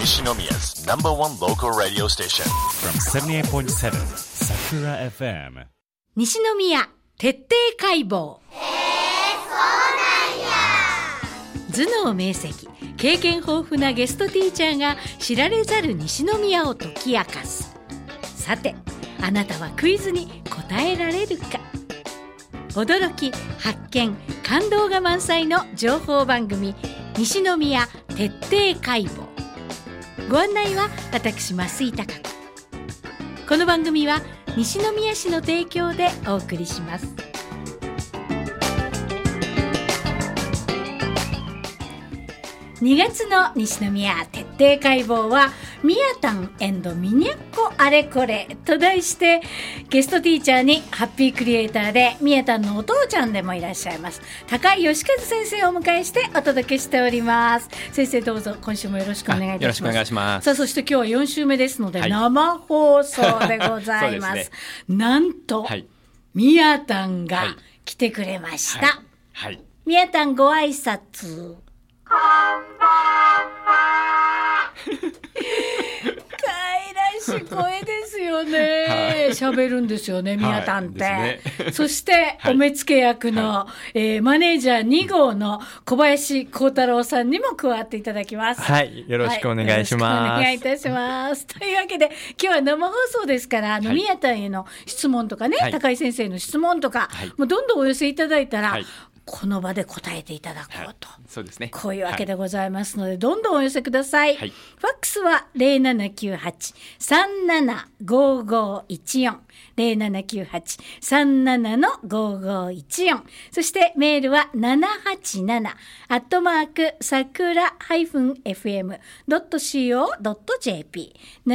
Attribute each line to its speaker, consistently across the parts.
Speaker 1: Nishinomiya's number one local radio station.
Speaker 2: From 78.7 Sakura FM.
Speaker 3: 西宮徹底解剖。頭脳明晰、経験豊富なゲストティーチャーが知られざる西宮を解き明かす。さて、あなたはクイズに答えられるか。驚き、発見、感動が満載の情報番組、西宮徹底解剖。ご案内は私、増井貴子。この番組は西宮市の提供でお送りします。2月の西宮徹底解剖はミヤタン&ミニャッコあれこれと題して、ゲストティーチャーにハッピークリエイターでミヤタンのお父ちゃんでもいらっしゃいます高井義和先生をお迎えしてお届けしております。先生、どうぞ今週もよろしくお願いいたします。
Speaker 4: よろしくお願いします。
Speaker 3: さあ、そして今日は4週目ですので、生放送でございます。なんと、ミヤタンが来てくれました。ミヤタン、ご挨拶。こんばんは。可愛らしい声ですよね。喋るんですよね、ミヤタンって。そして、お目付け役の、マネージャー2号の小林幸太郎さんにも加わっていただきます。
Speaker 4: はい、よろしくお願いします。よろしくお
Speaker 3: 願いいたします。というわけで、今日は生放送ですから、ミヤタンへの質問とかね、高井先生の質問とか、もうどんどんお寄せいただいたら、この場で答えていただこうと、
Speaker 4: そうですね、
Speaker 3: こういうわけでございますので、どんどんお寄せください。ファックスは 0798-37-5514 0798-37-5514、そしてメールは787-sakura-fm.co.jp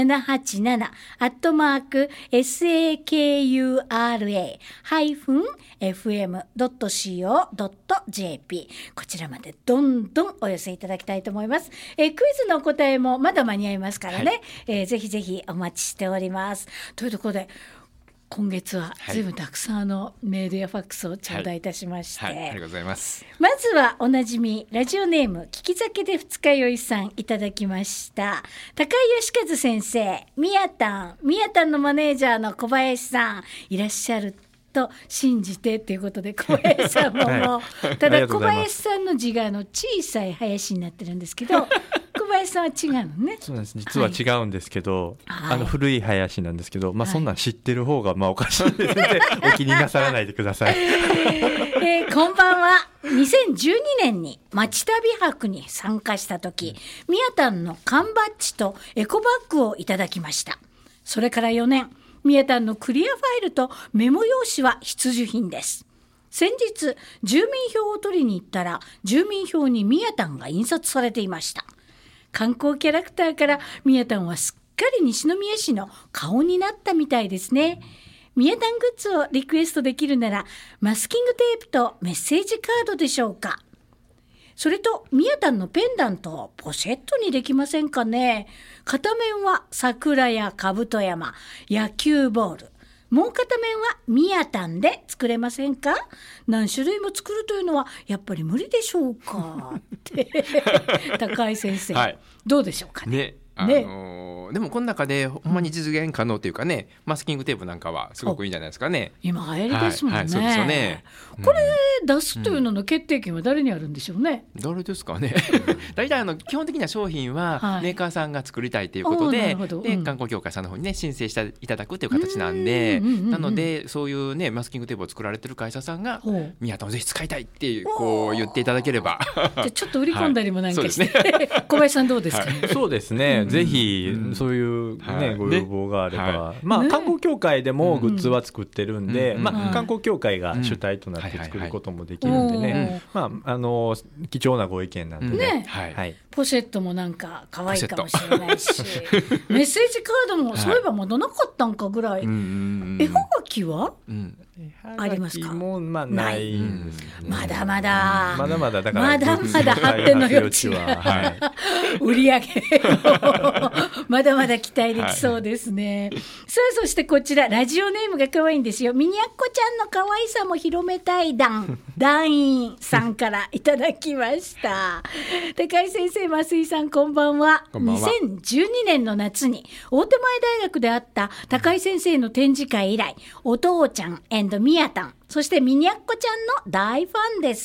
Speaker 3: 787-sakura-fm.co.jp こちらまでどんどんお寄せいただきたいと思います。クイズの答えもまだ間に合いますからね、ぜひぜひお待ちしております。というところで、今月は随分たくさんメールやファックスを頂戴いたしまして、
Speaker 4: ありがとうございます。
Speaker 3: まずはおなじみラジオネーム聞き酒で二日酔いさんいただきました。高井義和先生、ミヤタンのマネージャーの小林さんいらっしゃると信じてということで、小林さんももうただ小林さんの字が小さい林になってるんですけど、小林さんは違うのね。
Speaker 4: そうなんです、実は違うんですけど、古い林なんですけど、そんなん知ってる方がおかしいですので、お気になさらないでください。
Speaker 3: こんばんは。2012年に町旅博に参加した時、ミヤタンの缶バッジとエコバッグをいただきました。それから4年、ミヤタンのクリアファイルとメモ用紙は必需品です。先日住民票を取りに行ったら、住民票にミヤタンが印刷されていました。観光キャラクターからミヤタンはすっかり西宮市の顔になったみたいですね。ミヤタングッズをリクエストできるなら、マスキングテープとメッセージカードでしょうか。それとミヤタンのペンダントをポシェットにできませんかね。片面は桜や兜山、野球ボール、もう片面はミヤタンで作れませんか。何種類も作るというのはやっぱり無理でしょうかって高井先生、どうでしょうかね。
Speaker 4: でもこの中でほんまに実現可能というかね、マスキングテープなんかはすごくいいんじゃないですかね。
Speaker 3: 今流行りですもんね。
Speaker 4: そうですよね。
Speaker 3: これ出すというのの決定権は誰にあるんでしょうね。
Speaker 4: 誰ですかね。大体基本的な商品はメーカーさんが作りたいということで、観光協会さんの方にね申請していただくという形なんで、なのでそういうねマスキングテープを作られてる会社さんがミヤタンをぜひ使いたいってこう言っていただければ、
Speaker 3: じゃちょっと売り込んだりもなんかして、小林さんどうですかね。
Speaker 4: そうですね、ぜひそういうねご要望があれば、観光協会でもグッズは作ってるんで、観光協会が主体となって作ることもできるんでね、貴重なご意見なんでね。
Speaker 3: ポシェットもなんか可愛いかもしれないし、メッセージカードもそういえばまだなかったんかぐらい。絵はがきはありますか。
Speaker 4: もうない。
Speaker 3: まだまだ
Speaker 4: だから
Speaker 3: まだまだ発展の余地は売り上げをまだまだ期待できそうですね、さあそしてこちらラジオネームが可愛いんですよ。みにゃっこちゃんの可愛さも広めたい団員さんからいただきました高井先生、増井さん、こんばんは。
Speaker 4: こんばんは。
Speaker 3: 2012年の夏に大手前大学であった高井先生の展示会以来、お父ちゃん&みやたん、そしてみにゃっこちゃんの大ファンです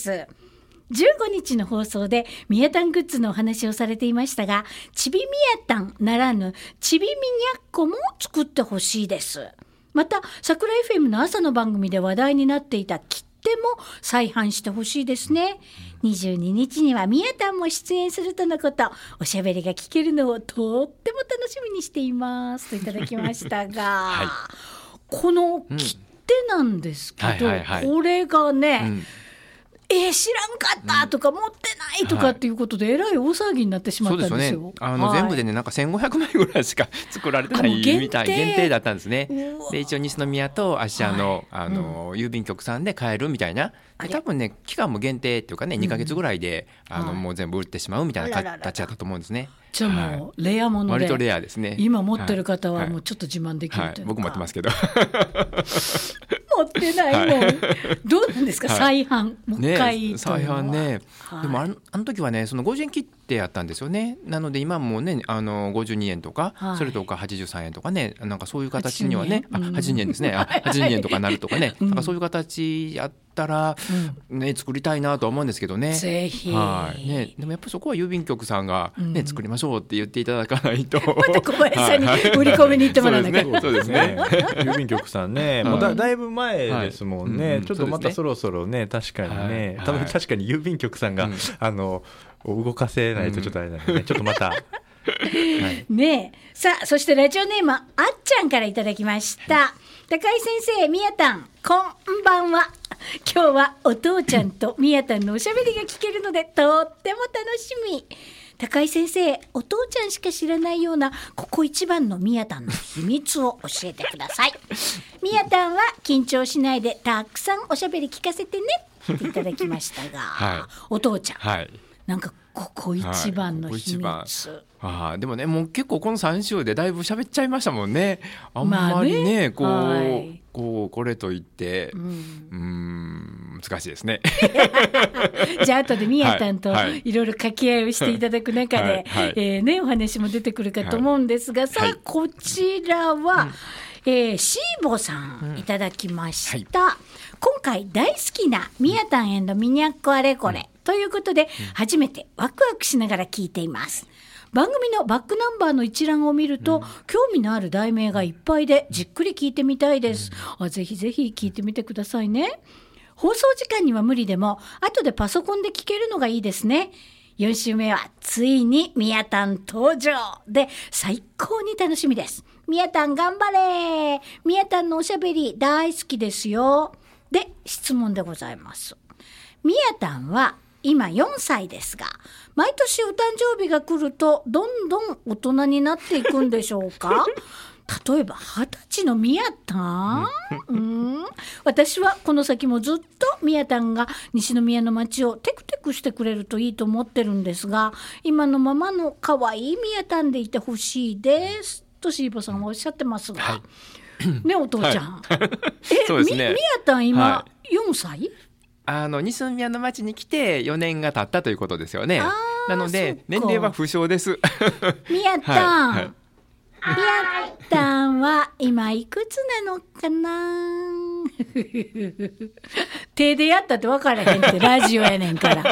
Speaker 3: 。15日の放送でみやたんグッズのお話をされていましたが、ちびみやたんならぬちびみにゃっこも作ってほしいです。また桜 FM の朝の番組で話題になっていた切手も再販してほしいですね。22日にはみやたんも出演するとのこと、おしゃべりが聞けるのをとっても楽しみにしていますといただきましたが、はい、この切手なんですけど、これがね、知らんかったとか持ってないとかっていうことでえらい大騒ぎになってしまったんですよ。
Speaker 4: そうですよね、全部でねなんか1500枚ぐらいしか作られてないみたい、限定だったんですね。で一応西宮と芦屋の、郵便局さんで買えるみたいな、多分ね期間も限定っていうかね2ヶ月ぐらいで、もう全部売ってしまうみたいな形だったと思うんですね。
Speaker 3: じゃあもうレアもので、
Speaker 4: 割とレアですね。
Speaker 3: 今持ってる方はもうちょっと自慢できるというか、
Speaker 4: 僕持ってますけど
Speaker 3: 持ってないもん、どうなんですか、再販もう一回
Speaker 4: 再販ね、でもあの時はねその50円切手やったんですよね。なので今もね52円とか、それとか83円とかね、なんかそういう形にはね82円ですね82円とかなるとかね、なんかそういう形やったら、作りたいなとは思うんですけどね。
Speaker 3: ぜひ、
Speaker 4: ね、でもやっぱりそこは郵便局さんが、作りましょうって言っていただかないと
Speaker 3: また小林さんに売り込みに行ってもらわなきゃ。
Speaker 5: そうですね郵便局さんね、もうだいぶ前ですもんね、ちょっとまたそろそろね、確かにね、確かに郵便局さんが、動かせないとちょっとあれなんでね、ちょっとまた
Speaker 3: ねえ、さあそしてラジオネームあっちゃんからいただきました、高井先生、みやたんこんばんは。今日はお父ちゃんとみやたんのおしゃべりが聞けるのでとっても楽しみ。高井先生、お父ちゃんしか知らないようなここ一番のみやたんの秘密を教えてください。みやたんは緊張しないでたくさんおしゃべり聞かせてねっていただきましたが、お父ちゃん、なんかここ一番の秘密、
Speaker 4: でもねもう結構この3週でだいぶ喋っちゃいましたもんね。あんまりね、これといって難しいですね
Speaker 3: じゃあ後でみやたんといろいろ掛け合いをしていただく中で、お話も出てくるかと思うんですが、さあこちらは、シーボさんいただきました、今回大好きなみやたん&みにゃっこあれこれ、ということで初めてワクワクしながら聞いています。番組のバックナンバーの一覧を見ると、興味のある題名がいっぱいでじっくり聞いてみたいです。ぜひぜひ聞いてみてくださいね。放送時間には無理でも後でパソコンで聞けるのがいいですね。4週目はついにみやたん登場で最高に楽しみです。みやたん頑張れ。みやたんのおしゃべり大好きですよ。で質問でございます。みやたんは今4歳ですが、毎年お誕生日が来るとどんどん大人になっていくんでしょうか例えば20歳のみやたん、私はこの先もずっとみやたんが西宮の街をテクテクしてくれるといいと思ってるんですが、今のままの可愛いみやたんでいてほしいですとシーボさんはおっしゃってますが、ねお父ちゃん
Speaker 4: そうですね、
Speaker 3: みやたん今、4歳
Speaker 4: 西宮の町に来て4年が経ったということですよね。なので年齢は不詳です
Speaker 3: みやたん、みやたんは今いくつなのかな手でやったって分からへんってラジオやねんから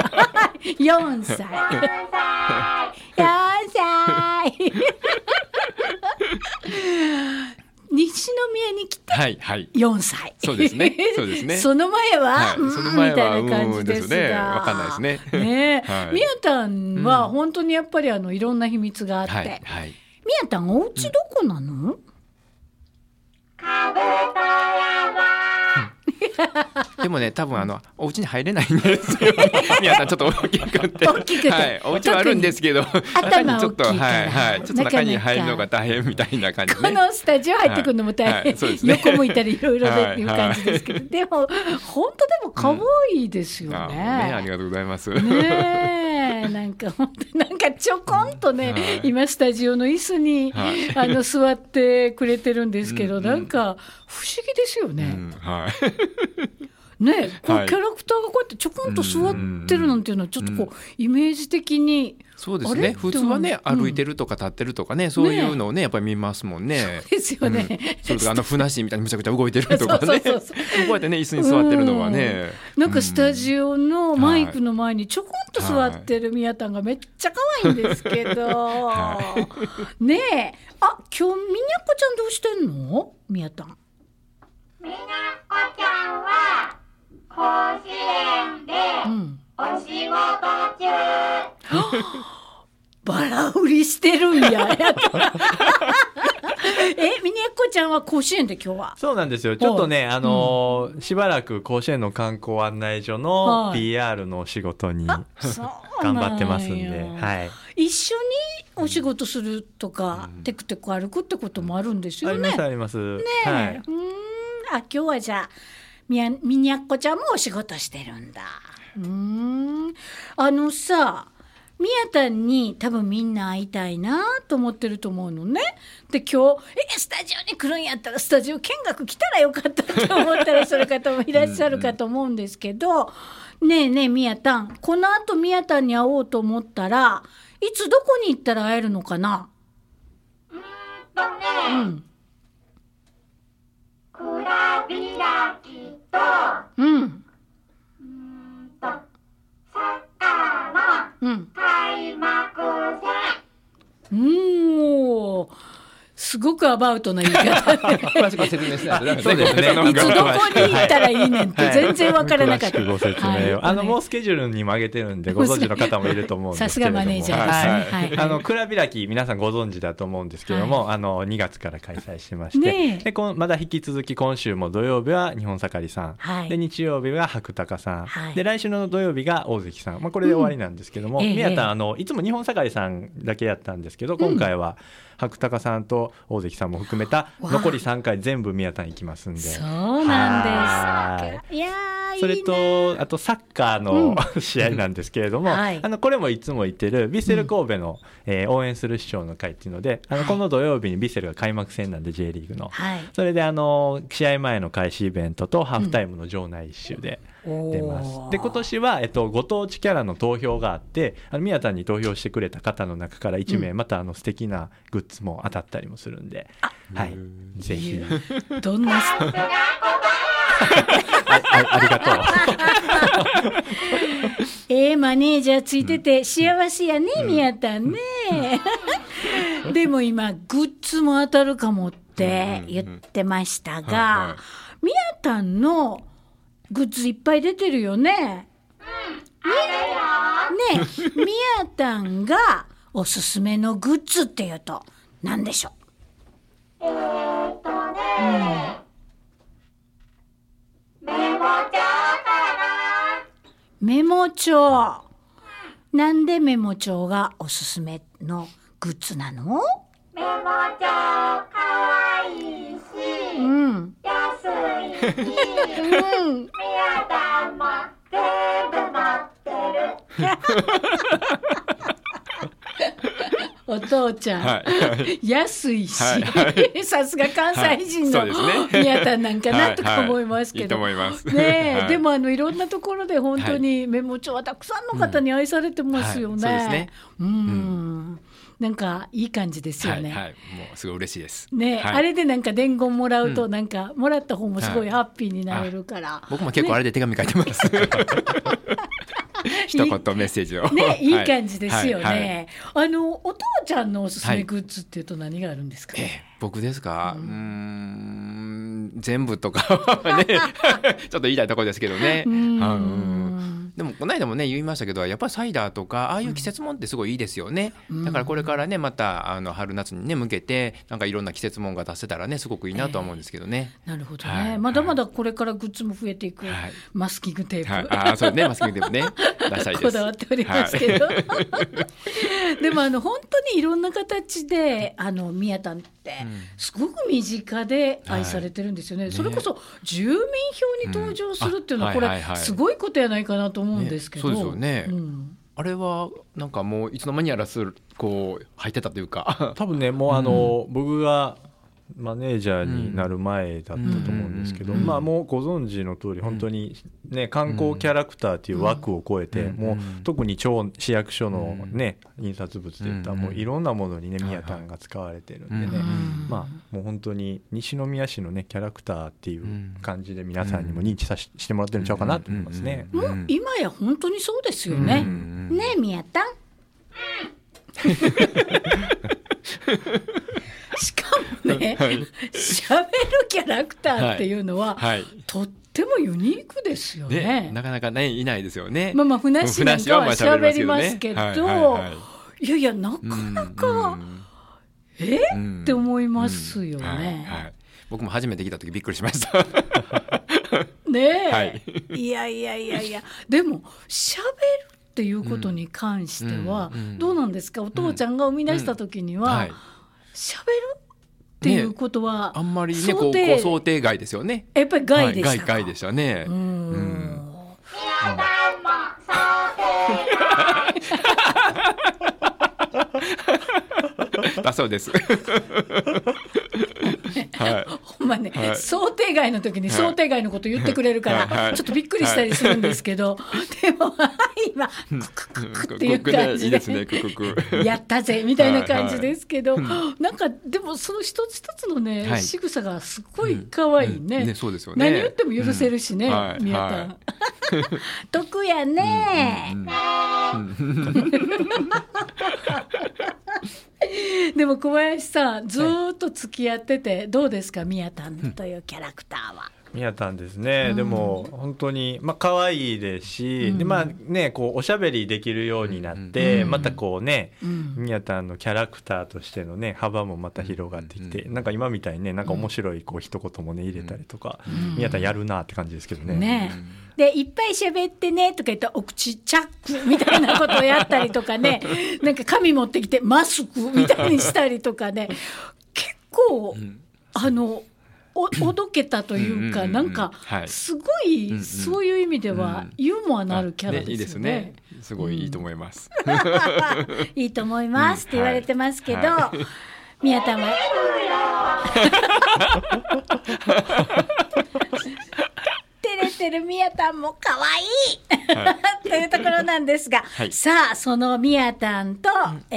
Speaker 3: 4歳西宮に来て4歳、
Speaker 4: そうですね、そうですね
Speaker 3: その前は、
Speaker 4: その前は
Speaker 3: みたいな感じですが、
Speaker 4: 分かんないですね
Speaker 3: みやたんは本当にやっぱりいろんな秘密があって、みやたんお家どこなの？
Speaker 4: でもね多分お家に入れないんですよみやたんちょっと大きくてお家はあるんですけど
Speaker 3: 頭大きいから、
Speaker 4: ちょっと中に入るのが大変みたいな感じで、
Speaker 3: このスタジオ入ってくるのも大変、横向いたりいろいろでっていう感じですけど、でも本当でも可愛いですよね、
Speaker 4: ありがとうございます
Speaker 3: ねねなんか本当になんかちょこんとね、今スタジオの椅子に、座ってくれてるんですけど、なんか不思議ですよね。ね、こうキャラクターがこうやってちょこんと座ってるなんていうのはちょっとこうイメージ的に、
Speaker 4: そうですね、普通はね歩いてるとか立ってるとかね、そういうのをねやっぱり見ますもんね。
Speaker 3: そうですよね、
Speaker 4: それとかふなっしーみたいにむちゃくちゃ動いてるとかねこうやってね椅子に座ってるのはね、
Speaker 3: なんかスタジオのマイクの前にちょこんと座ってるみやたんがめっちゃ可愛いんですけど、ねえ、あ、今日みにゃっこちゃんどうしてんの？みやたん。
Speaker 6: みにゃっこちゃんは甲子園でお仕事中、
Speaker 3: バラ売りしてるんやみにゃっこちゃんは甲子園で今日は。
Speaker 5: そうなんですよ、ちょっとねしばらく甲子園の観光案内所の PR の仕事に頑張ってますんで、
Speaker 3: 一緒にお仕事するとか、テクテク歩くってこともあるんですよね。
Speaker 5: ありますね。
Speaker 3: 今日はじゃあみにゃっこちゃんもお仕事してるんだ。さ、みやたんに多分みんな会いたいなと思ってると思うのね。で今日スタジオに来るんやったらスタジオ見学来たらよかったと思ったらそれ方もいらっしゃるかと思うんですけど、ねえねえみやたん、この後みやたんに会おうと思ったらいつどこに行ったら会えるのかな？
Speaker 6: 蔵開きと、サッカーの開幕戦。
Speaker 3: すごくアバウトな言い方で
Speaker 4: 詳しく説明しないとダメ
Speaker 5: そうですね。
Speaker 3: いつどこに行ったらいいねんって全然わからなかった。
Speaker 5: 詳しくご説明を、もうスケジュールにも上げてるんでご存知の方もいると思うんですけれども、
Speaker 3: さすがマネージャーですね。
Speaker 5: 蔵開き皆さんご存知だと思うんですけれども、2月から開催してまして、でまだ引き続き今週も土曜日は日本盛りさん、で日曜日は白鷹さん、で来週の土曜日が大関さん、これで終わりなんですけども、宮田いつも日本盛りさんだけやったんですけど、今回は白鷹さんと大関さんも含めた残り3回全部宮田に行きますんで。
Speaker 3: そうなんですか。いや
Speaker 5: それとあとサッカーの、試合なんですけれども、これもいつも言ってるヴィッセル神戸の、応援する市長の会っていうので、この土曜日にヴィッセルが開幕戦なんで J リーグの、それで試合前の開始イベントとハーフタイムの場内一周で出ます。で今年は、ご当地キャラの投票があって、宮田に投票してくれた方の中から1名、また素敵なグッズも当たったりもするんで、ぜひ
Speaker 3: どんな
Speaker 5: ありがと
Speaker 3: う。マネージャーついてて幸せやね、宮田ね。でも今グッズも当たるかもって言ってましたが、宮田のグッズいっぱい出てるよね。宮田がおすすめのグッズっていうと何でしょう？メモ帳。なんでメモ帳がおすすめのグッズなの？
Speaker 6: メモ帳かわいいし、安いし、宮田も全部持ってる。
Speaker 3: お父ちゃん、安いし、さすが関西人の宮田なんかなとか思いますけど、でもいろんなところで本当にメモ帳はたくさんの方に愛されてますよね。なんかいい感じですよね。
Speaker 4: もうすごい嬉しいです
Speaker 3: ね。あれでなんか伝言もらうと、なんかもらった方もすごいハッピーになれるから、
Speaker 4: 僕も結構あれで手紙書いてます。一言メッセージを
Speaker 3: ね、いい感じですよね。お父ちゃんのおすすめグッズっていうと何があるんですか？
Speaker 4: 僕ですか？全部とかはねちょっと言いたいところですけどね。でもこの間もね言いましたけど、やっぱりサイダーとかああいう季節もんってすごいいいですよね。だからこれからねまた春夏にね向けてなんかいろんな季節もんが出せたらねすごくいいなとは思うんですけどね。
Speaker 3: なるほどね。まだまだこれからグッズも増えていく。マスキングテープ。
Speaker 4: そうね、マスキングテープね出したいです。
Speaker 3: こだわっておりますけど。でも本当にいろんな形で宮田ってすごく身近で愛されてるんですよね。それこそ住民票に登場するっていうのはこれすごいことやないかなと思うんですけど。
Speaker 4: そうですよね。 あれはなんかもういつの間にやらこう入ってたというか
Speaker 5: 多分ねもう僕がマネージャーになる前だったと思うんですけど、まあもうご存知の通り本当にね観光キャラクターという枠を超えて、もう特に市役所のね印刷物でいったらもういろんなものにね宮丹が使われてるんでね、まあもう本当に西宮市のねキャラクターっていう感じで皆さんにも認知してもらってるんちゃうかなと思いますね。
Speaker 3: もう今や本当にそうですよね。ね宮丹。しかもね、喋るキャラクターっていうのは、とってもユニークですよね。
Speaker 4: なかなかねいないですよね。
Speaker 3: まあふなっしーなんかは喋りますけど、いやいやなかなかって思いますよね。
Speaker 4: 僕も初めて聞いた時びっくりしました
Speaker 3: ねえ、いやでも喋るっていうことに関してはどうなんですか。お父ちゃんが生み出した時には喋るっていうことは、
Speaker 4: あんまりね想定外ですよね。
Speaker 3: やっぱり外でしたか。
Speaker 4: 外でしたね。だそうです。
Speaker 3: ほんまね、想定外の時に想定外のこと言ってくれるから、ちょっとびっくりしたりするんですけど、でも今ククククっていう感じでやったぜみたいな感じですけど、なんかでもその一つ一つのね仕草がすごい可愛いね。
Speaker 4: そうですよね。
Speaker 3: 何言っても許せるしね、宮田。得やね。でも小林さんずっと付き合っててどうですか、宮田というキャラクターは。
Speaker 5: 宮田ですね、でも本当に可愛いですし、でまあねこうおしゃべりできるようになって、またこうね、宮田のキャラクターとしてのね幅もまた広がってきて、なんか今みたいにねなんか面白いこう一言もね入れたりとか、宮田やるなって感じですけどね。
Speaker 3: ねでいっぱい喋ってねとか言ったらお口チャックみたいなことをやったりとかねなんか紙持ってきてマスクみたいにしたりとかね結構おどけたというか、なんかすごいそういう意味ではユーモアのあるキャラですよね。いいですね。
Speaker 4: すごいいいと思います。
Speaker 3: いいと思いますって言われてますけど、宮田は照れてる宮田も可愛いというところなんですが、さあその宮田と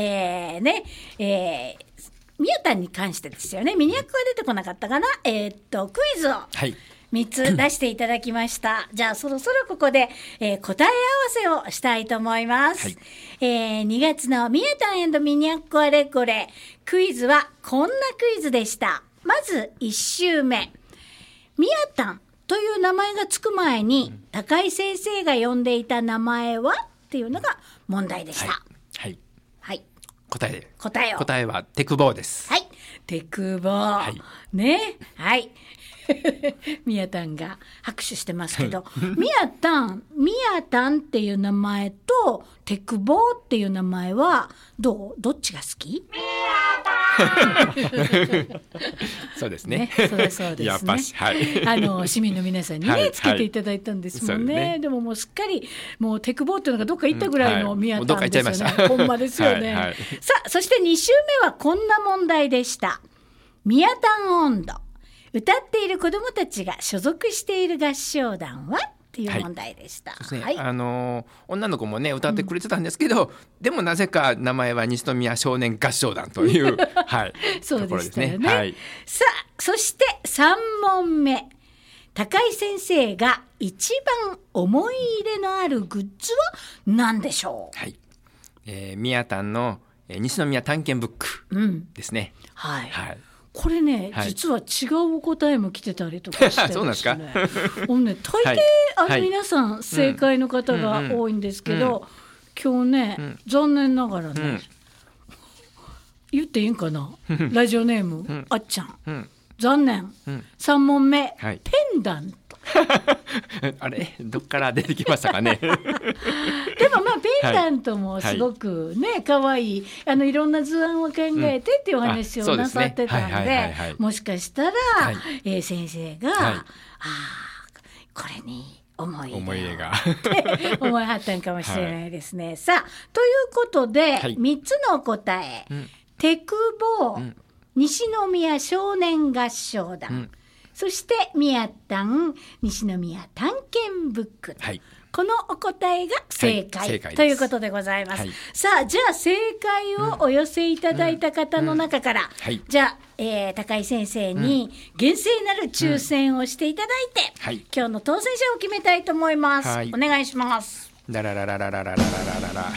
Speaker 3: 宮田に関してですよね。ミニアックは出てこなかったかな。クイズを3つ出していただきました。じゃあそろそろここで、答え合わせをしたいと思います。2月の宮田&ミニアックあれこれクイズはこんなクイズでした。まず1週目、宮田という名前がつく前に高井先生が呼んでいた名前はっていうのが問題でした。
Speaker 4: 答えはテクボーです。
Speaker 3: はい、テクボー、ね、はい。宮田が拍手してますけど、宮田っていう名前とテクボーっていう名前はどっちが好き？
Speaker 4: そうですね。
Speaker 3: そうですね。やっぱし、市民の皆さんにねつけていただいたんですもんね。でももうすっかりもうテクボーっていうのがどっか行ったぐらいの宮田ですよね。ほんまですよね。さあそして2週目はこんな問題でした。宮田音頭。歌っている子どもたちが所属している合唱団はっていう問題でした。
Speaker 4: 女の子もね歌ってくれてたんですけど、でもなぜか名前は西宮少年合唱団という
Speaker 3: そうでしたよね。さあそして3問目、高井先生が一番思い入れのあるグッズは何でしょう？
Speaker 4: 宮田の西宮探検ブックですね。
Speaker 3: これね、実は違うお答えも来てたりとかして
Speaker 4: そうなんですか？
Speaker 3: 大抵、皆さん正解の方が多いんですけど、今日ね、残念ながらね、言っていいんかな、ラジオネーム、あっちゃん、残念、3問目、ペンダント。
Speaker 4: あれどっから出てきましたかね。
Speaker 3: でもペンダントもすごくね可愛い、いろんな図案を考えてっていうお話をなさってたんで、もしかしたら、先生が、これに思い
Speaker 4: 入れが
Speaker 3: 思いはったんかもしれないですね、さあということで、3つのお答え、テクボ、西宮少年合唱団、そして宮丹西宮探検ブック、このお答えが正解、ということでございます、さあじゃあ正解をお寄せいただいた方の中から、じゃあ、高井先生に厳正なる抽選をしていただいて、今日の当選者を決めたいと思います、お願いします。
Speaker 4: ラララララララララララ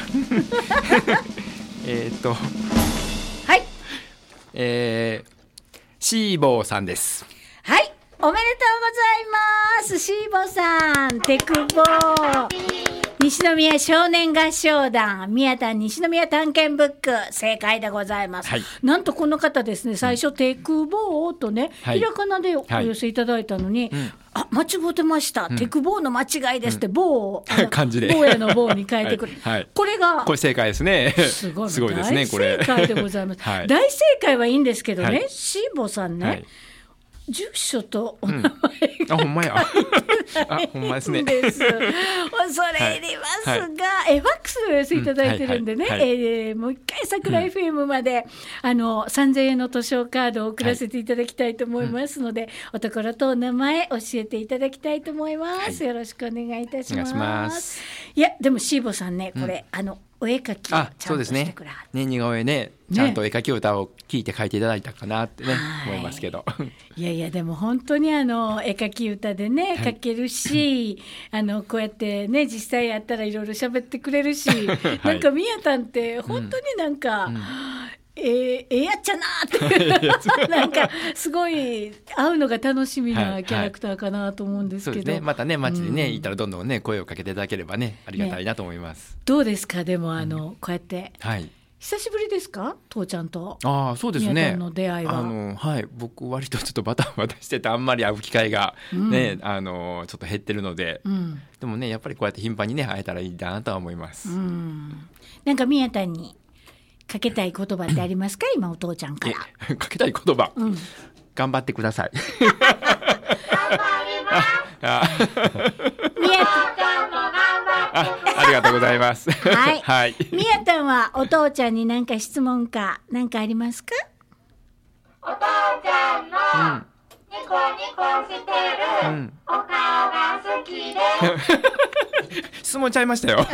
Speaker 4: シーボーさんです。
Speaker 3: はい、おめでとうございます。シーボさん、テクボ西宮少年合唱団宮丹西宮探検ブック、正解でございます、なんとこの方ですね、最初テクボとね、ひらがなでお寄せいただいたのに、間違ってました、テクボの間違いですって、棒を
Speaker 4: 漢字で
Speaker 3: 坊やの棒に変えてくる、これ
Speaker 4: 正解ですね。すごいですね、これ
Speaker 3: 大正解でございます、大正解はいいんですけどね、シーボさんね、住所とお名前が、
Speaker 4: ほんまやほんまですね
Speaker 3: 恐れ入りますが、ファックスでお寄せいただいてるんでね、もう一回桜 FM まで、3000円の図書カードを送らせていただきたいと思いますので、おところとお名前教えていただきたいと思います、よろしくお願いいたします。いやでもシーボさんね、これ、お絵描きをちゃんとしてくれはって、
Speaker 4: 似顔絵ね、ちゃんと絵描き歌を聞いて書いていただいたかなってね、思いますけど
Speaker 3: いやでも本当に絵描き歌でね、描けるし、こうやってね実際やったらいろいろ喋ってくれるし、なんか宮丹って本当になんか、やっちゃなってなんかすごい会うのが楽しみなキャラクターかなと思うんですけど、
Speaker 4: またね街でね、いたらどんどんね声をかけていただければね、ありがたいなと思います、
Speaker 3: どうですかでもこうやって、久しぶりですか、父ちゃんと
Speaker 4: そうですね、
Speaker 3: 宮丹の出会いは。
Speaker 4: 僕割とちょっとバタバタしてて、あんまり会う機会がね、ちょっと減ってるので、でもねやっぱりこうやって頻繁にね会えたらいいなとは思います、
Speaker 3: なんか宮丹にかけたい言葉ってありますか今お父ちゃんから。
Speaker 4: かけたい言葉、頑張ってください
Speaker 6: 頑張ります
Speaker 3: 宮
Speaker 4: ありがとうございます
Speaker 3: 宮丹はお父ちゃんに何か質問か何かありますか。
Speaker 6: お父ちゃんのニコニコしてるお顔が好きで
Speaker 4: 質問ちゃいましたよ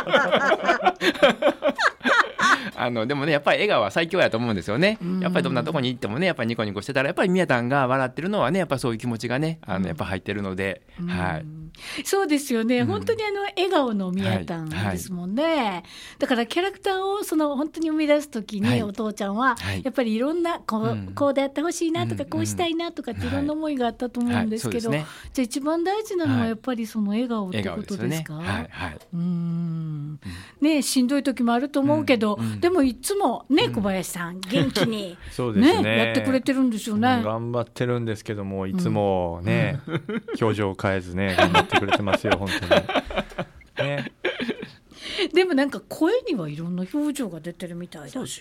Speaker 4: でもねやっぱり笑顔は最強やと思うんですよね。やっぱりどんなとこに行ってもね、やっぱりニコニコしてたら、やっぱり宮丹が笑ってるのはね、やっぱそういう気持ちがねやっぱ入ってるので、
Speaker 3: そうですよね、本当に笑顔の宮丹ですもんね、だからキャラクターを本当に生み出すときに、お父ちゃんはやっぱりいろんなこうでやってほしいなとか、こうしたいなとかっていろんな思いがあったと思うんですけど、じゃあ一番大事なのはやっぱりその笑顔ってことですか。ね、しんどい時もあると思うけど、でもいつもね、小林さん元気に
Speaker 5: そうですね、
Speaker 3: やってくれてるんですよね。
Speaker 5: 頑張ってるんですけども、いつもね、表情を変えずね頑張ってくれてますよ本当に、ね、
Speaker 3: でもなんか声にはいろんな表情が出てるみたいだし、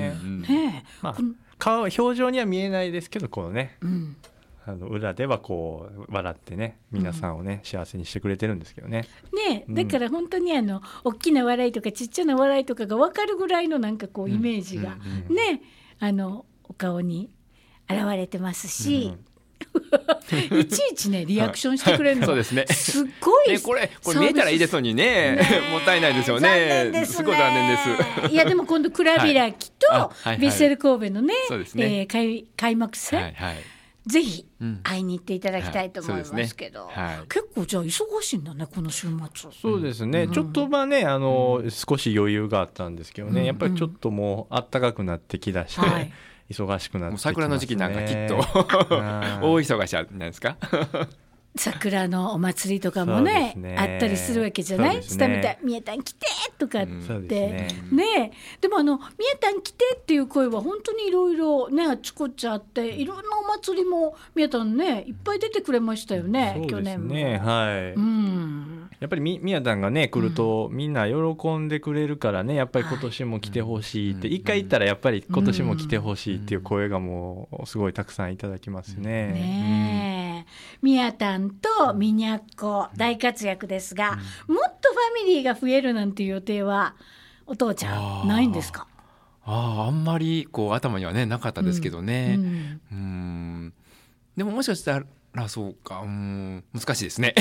Speaker 5: 表情には見えないですけど、こうね、裏ではこう笑ってね、皆さんをね、幸せにしてくれてるんですけどね。
Speaker 3: だから本当に大きな笑いとかちっちゃな笑いとかが分かるぐらいのなんかこうイメージがね、お顔に現れてますし、いちいちねリアクションしてくれるの
Speaker 4: そうですね、
Speaker 3: すっごい、
Speaker 4: これ見えたらいいですのにね、もったいないですよね。すごい残念です。
Speaker 3: いやでも今度蔵開きとヴィッセル神戸のね開幕戦、ぜひ会いに行っていただきたいと思いますけど、結構じゃあ忙しいんだねこの週末。
Speaker 5: そうですね、ちょっとね少し余裕があったんですけどね、やっぱりちょっともう暖かくなってきだして、忙しくなってきますね。
Speaker 4: 桜の時期なんかきっと大忙しじゃないですか。
Speaker 3: 桜のお祭りとかもねあったりするわけじゃない。下見た宮丹来てとかってね。でも宮丹来てっていう声は本当にいろいろね、あちこちあって、いろんなお祭りも宮丹ねいっぱい出てくれましたよね、去年も。
Speaker 5: やっぱり宮丹がね来るとみんな喜んでくれるからね、やっぱり今年も来てほしいって、一回行ったらやっぱり今年も来てほしいっていう声がもうすごいたくさんいただきますね。
Speaker 3: みやたんとみにゃっこ大活躍ですが、もっとファミリーが増えるなんていう予定はお父ちゃんないんですか？
Speaker 4: あんまりこう頭にはねなかったですけどね、でももしかしたらそうか、難しいですね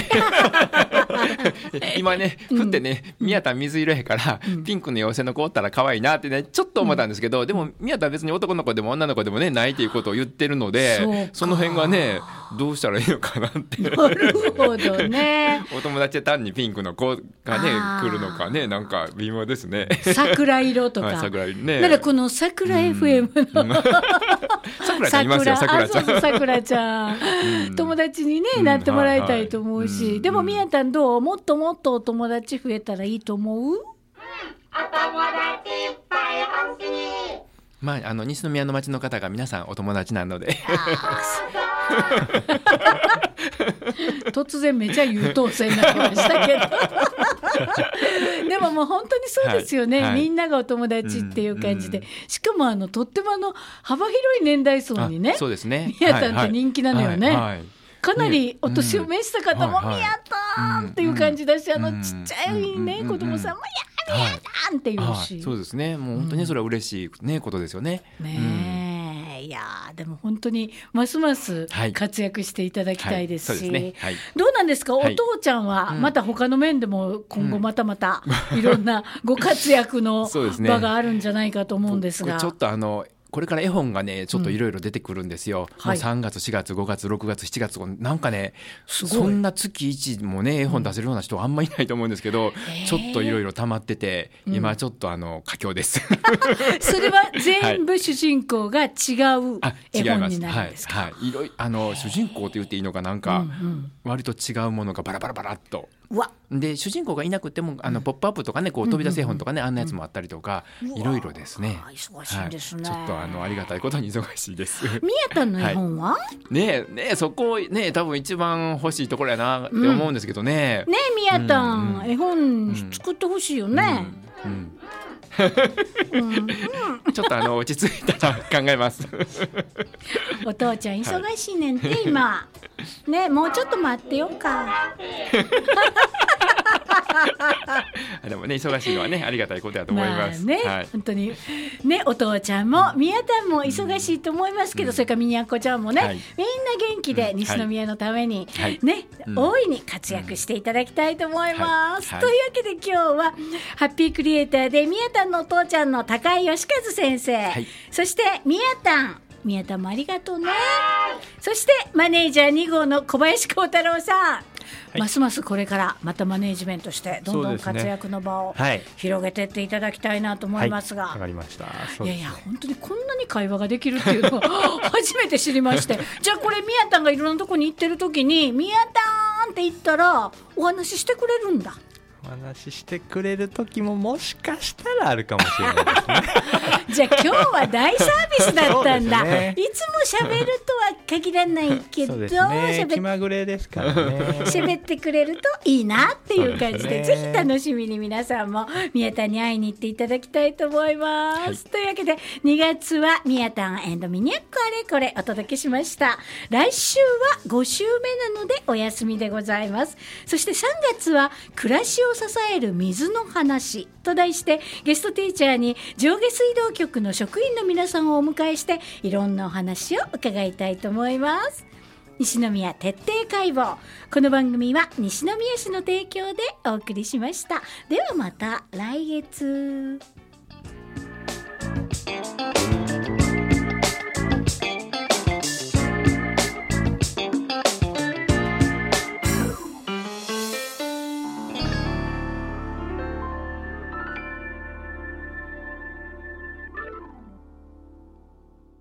Speaker 4: 今ねふってね、宮田水色やから、ピンクの妖精の子おったら可愛いなってねちょっと思ったんですけど、でも宮田は別に男の子でも女の子でもねないということを言ってるので、その辺がねどうしたらいいのかなって
Speaker 3: なるほどね
Speaker 4: お友達で単にピンクの子がね来るのかね、なんか微妙ですね
Speaker 3: 桜色とか、
Speaker 4: 桜色ね、
Speaker 3: だからこの桜 FM の、
Speaker 4: 桜ちゃんいますよ、桜ちゃん、
Speaker 3: そう桜ちゃん、友達に、ねなってもらいたいと思うし、でもみやたんどう？もっともっとお友達増えたらいいと思う？
Speaker 6: お友達いっぱい欲しい。
Speaker 4: 西宮の町の方が皆さんお友達なので
Speaker 3: 突然めちゃ優等生になりましたけどでももう本当にそうですよね、みんながお友達っていう感じで、しかもとっても幅広い年代層にね、
Speaker 4: そうですね、
Speaker 3: みやたんって人気なのよね、かなりお年を召した方もみやたんっていう感じだし、ちっちゃいね子供さんもみやたんっていうし、
Speaker 4: そうですね、もう本当にそれは嬉しいねことですよね。
Speaker 3: いやでも本当にますます活躍していただきたいですし、どうなんですか、お父ちゃんはまた他の面でも今後またいろんなご活躍の場があるんじゃないかと思うんですが、
Speaker 4: ちょっとこれから絵本がねちょっといろいろ出てくるんですよ、もう3月4月5月6月7月なんかねそんな月1もね絵本出せるような人はあんまりいないと思うんですけど、ちょっといろいろ溜まってて、今ちょっと佳境です
Speaker 3: それは全部主人公が違う絵本になるんですか？
Speaker 4: いろいろ主人公と言っていいのかなんか、割と違うものがバラバラバラっとで、主人公がいなくてもポップアップとかねこう飛び出す絵本とかね、あんなやつもあったりとか、いろいろですね。
Speaker 3: 忙しいんですね、
Speaker 4: ちょっとありがたいことに忙しいです。
Speaker 3: みやたんの絵本は、
Speaker 4: ねそこね多分一番欲しいところやなって思うんですけどね。
Speaker 3: みやたん、絵本作ってほしいよね。
Speaker 4: ちょっと落ち着いたら考えます
Speaker 3: お父ちゃん忙しいねんて、今ね、もうちょっと待ってよか
Speaker 4: でもね忙しいのはねありがたいことだと思います、
Speaker 3: 本当にね、お父ちゃんもみやたんも忙しいと思いますけど、それからみにゃっこちゃんもね、みんな元気で西宮のためにね、大いに活躍していただきたいと思います、というわけで今日はハッピークリエイターでみやたんのお父ちゃんの高井義和先生、そしてみやたんもありがとうね。そしてマネージャー2号の小林幸太郎さん、ますますこれからまたマネージメントしてどんどん活躍の場を広げていっていただきたいなと思いますが、
Speaker 5: わかりました。
Speaker 3: いや本当にこんなに会話ができるっていうのを初めて知りましてじゃあこれみやたんがいろんなとこに行ってる時にみやたんって言ったらお話ししてくれるんだ。
Speaker 5: お話ししてくれる時ももしかしたらあるかもしれないですね
Speaker 3: じゃあ今日は大サービスだったんだ、いつも喋るとは限らないけど、
Speaker 5: 気まぐれですからね
Speaker 3: 喋ってくれるといいなっていう感じで、ぜひ楽しみに皆さんもみやたんに会いに行っていただきたいと思います、というわけで2月はみやたん&みにゃっこあれこれお届けしました。来週は5週目なのでお休みでございます。そして3月は暮らしを支える水の話と題してゲストティーチャーに上下水道局の職員の皆さんをお迎えしていろんなお話を伺いたいと思います。西宮徹底解剖、この番組は西宮市の提供でお送りしました。ではまた来月。